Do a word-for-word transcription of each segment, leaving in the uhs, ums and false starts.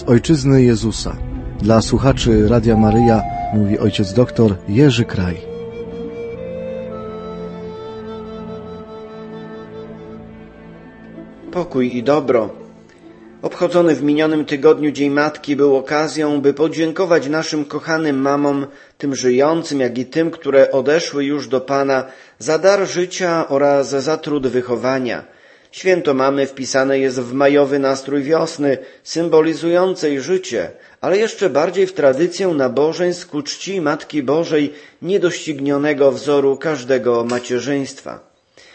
z Ojczyzny Jezusa. Dla słuchaczy Radia Maryja mówi ojciec doktor Jerzy Kraj. Pokój i dobro. Obchodzony w minionym tygodniu Dzień Matki był okazją, by podziękować naszym kochanym mamom, tym żyjącym, jak i tym, które odeszły już do Pana, za dar życia oraz za trud wychowania. Święto mamy wpisane jest w majowy nastrój wiosny, symbolizującej życie, ale jeszcze bardziej w tradycję nabożeństw ku czci Matki Bożej, niedoścignionego wzoru każdego macierzyństwa.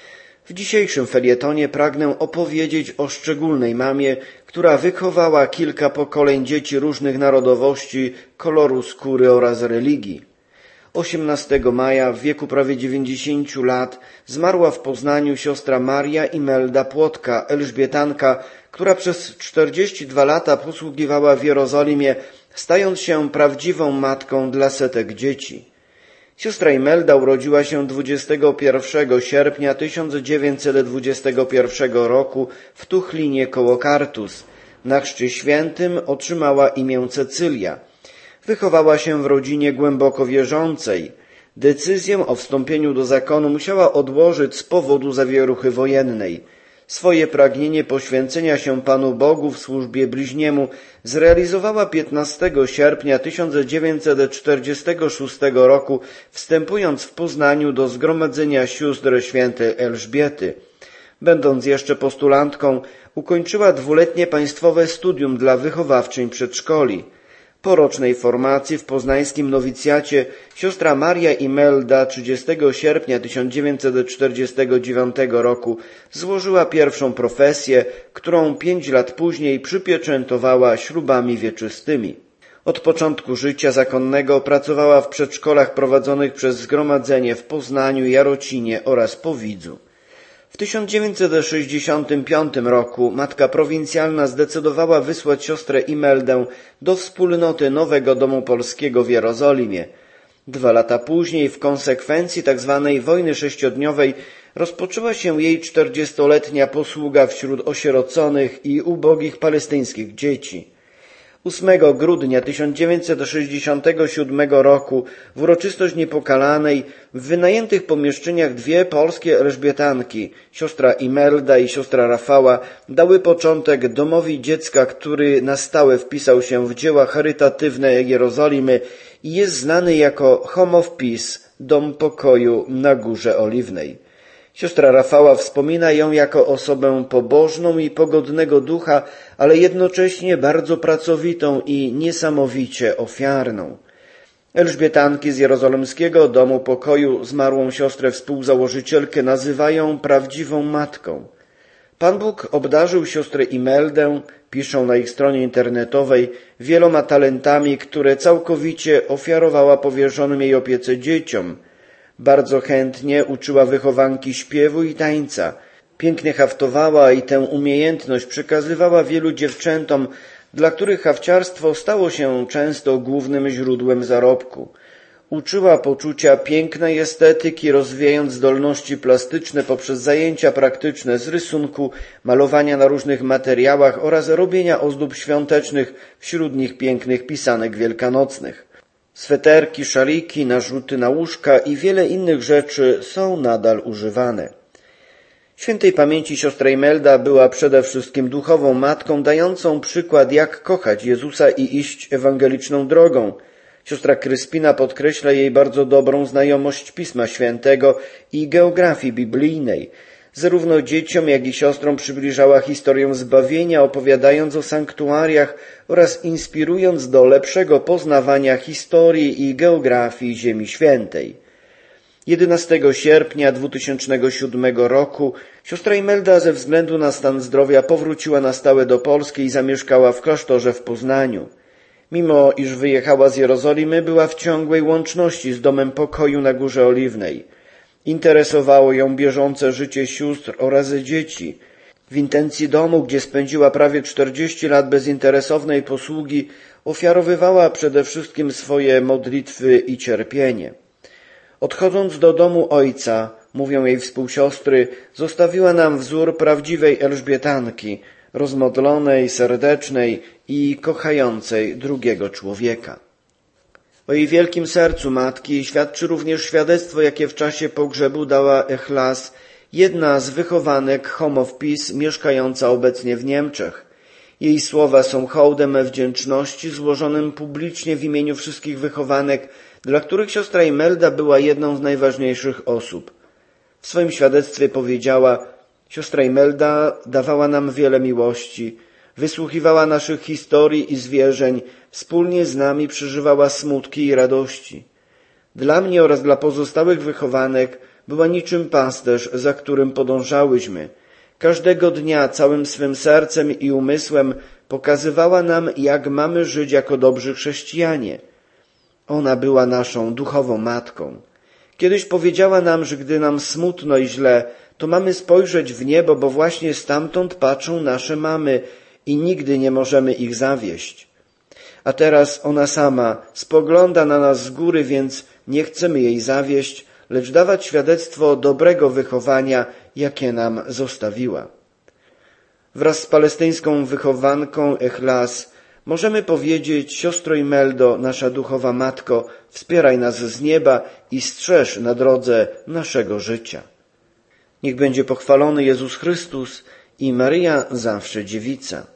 W dzisiejszym felietonie pragnę opowiedzieć o szczególnej mamie, która wychowała kilka pokoleń dzieci różnych narodowości, koloru skóry oraz religii. osiemnastego maja w wieku prawie dziewięćdziesięciu lat zmarła w Poznaniu siostra Maria Imelda Płotka, elżbietanka, która przez czterdzieści dwa lata posługiwała w Jerozolimie, stając się prawdziwą matką dla setek dzieci. Siostra Imelda urodziła się dwudziestego pierwszego sierpnia tysiąc dziewięćset dwudziestego pierwszego roku w Tuchlinie koło Kartus. Na chrzcie świętym otrzymała imię Cecylia. Wychowała się w rodzinie głęboko wierzącej. Decyzję o wstąpieniu do zakonu musiała odłożyć z powodu zawieruchy wojennej. Swoje pragnienie poświęcenia się Panu Bogu w służbie bliźniemu zrealizowała piętnastego sierpnia tysiąc dziewięćset czterdziestego szóstego roku, wstępując w Poznaniu do Zgromadzenia Sióstr Świętej Elżbiety. Będąc jeszcze postulantką, ukończyła dwuletnie państwowe studium dla wychowawczyń przedszkoli. Po rocznej formacji w poznańskim nowicjacie siostra Maria Imelda trzydziestego sierpnia tysiąc dziewięćset czterdziestego dziewiątego roku złożyła pierwszą profesję, którą pięć lat później przypieczętowała ślubami wieczystymi. Od początku życia zakonnego pracowała w przedszkolach prowadzonych przez Zgromadzenie w Poznaniu, Jarocinie oraz Powidzu. W tysiąc dziewięćset sześćdziesiątym piątym roku matka prowincjalna zdecydowała wysłać siostrę Imeldę do wspólnoty Nowego Domu Polskiego w Jerozolimie. Dwa lata później, w konsekwencji tzw. wojny sześciodniowej, rozpoczęła się jej czterdziestoletnia posługa wśród osieroconych i ubogich palestyńskich dzieci. ósmego grudnia tysiąc dziewięćset sześćdziesiątego siódmego roku w uroczystość Niepokalanej w wynajętych pomieszczeniach dwie polskie elżbietanki, siostra Imelda i siostra Rafała, dały początek domowi dziecka, który na stałe wpisał się w dzieła charytatywne Jerozolimy i jest znany jako Home of Peace, Dom Pokoju na Górze Oliwnej. Siostra Rafała wspomina ją jako osobę pobożną i pogodnego ducha, ale jednocześnie bardzo pracowitą i niesamowicie ofiarną. Elżbietanki z Jerozolimskiego Domu Pokoju zmarłą siostrę współzałożycielkę nazywają prawdziwą matką. Pan Bóg obdarzył siostrę Imeldę, piszą na ich stronie internetowej, wieloma talentami, które całkowicie ofiarowała powierzonym jej opiece dzieciom. Bardzo chętnie uczyła wychowanki śpiewu i tańca. Pięknie haftowała i tę umiejętność przekazywała wielu dziewczętom, dla których hafciarstwo stało się często głównym źródłem zarobku. Uczyła poczucia pięknej estetyki, rozwijając zdolności plastyczne poprzez zajęcia praktyczne z rysunku, malowania na różnych materiałach oraz robienia ozdób świątecznych, wśród nich pięknych pisanek wielkanocnych. Sweterki, szaliki, narzuty na łóżka i wiele innych rzeczy są nadal używane. Świętej pamięci siostra Imelda była przede wszystkim duchową matką, dającą przykład, jak kochać Jezusa i iść ewangeliczną drogą. Siostra Kryspina podkreśla jej bardzo dobrą znajomość Pisma Świętego i geografii biblijnej. Zarówno dzieciom, jak i siostrom przybliżała historię zbawienia, opowiadając o sanktuariach oraz inspirując do lepszego poznawania historii i geografii Ziemi Świętej. jedenastego sierpnia dwutysięcznego siódmego roku siostra Imelda ze względu na stan zdrowia powróciła na stałe do Polski i zamieszkała w klasztorze w Poznaniu. Mimo iż wyjechała z Jerozolimy, była w ciągłej łączności z Domem Pokoju na Górze Oliwnej. Interesowało ją bieżące życie sióstr oraz dzieci. W intencji domu, gdzie spędziła prawie czterdzieści lat bezinteresownej posługi, ofiarowywała przede wszystkim swoje modlitwy i cierpienie. Odchodząc do domu ojca, mówią jej współsiostry, zostawiła nam wzór prawdziwej Elżbietanki, rozmodlonej, serdecznej i kochającej drugiego człowieka. O jej wielkim sercu matki świadczy również świadectwo, jakie w czasie pogrzebu dała Echlas, jedna z wychowanek Home of Peace mieszkająca obecnie w Niemczech. Jej słowa są hołdem wdzięczności złożonym publicznie w imieniu wszystkich wychowanek, dla których siostra Imelda była jedną z najważniejszych osób. W swoim świadectwie powiedziała: siostra Imelda dawała nam wiele miłości, wysłuchiwała naszych historii i zwierzeń, wspólnie z nami przeżywała smutki i radości. Dla mnie oraz dla pozostałych wychowanek była niczym pasterz, za którym podążałyśmy. Każdego dnia całym swym sercem i umysłem pokazywała nam, jak mamy żyć jako dobrzy chrześcijanie. Ona była naszą duchową matką. Kiedyś powiedziała nam, że gdy nam smutno i źle, to mamy spojrzeć w niebo, bo właśnie stamtąd patrzą nasze mamy i nigdy nie możemy ich zawieść. A teraz ona sama spogląda na nas z góry, więc nie chcemy jej zawieść, lecz dawać świadectwo dobrego wychowania, jakie nam zostawiła. Wraz z palestyńską wychowanką Echlas możemy powiedzieć: siostro Imeldo, nasza duchowa matko, wspieraj nas z nieba i strzeż na drodze naszego życia. Niech będzie pochwalony Jezus Chrystus i Maryja zawsze dziewica.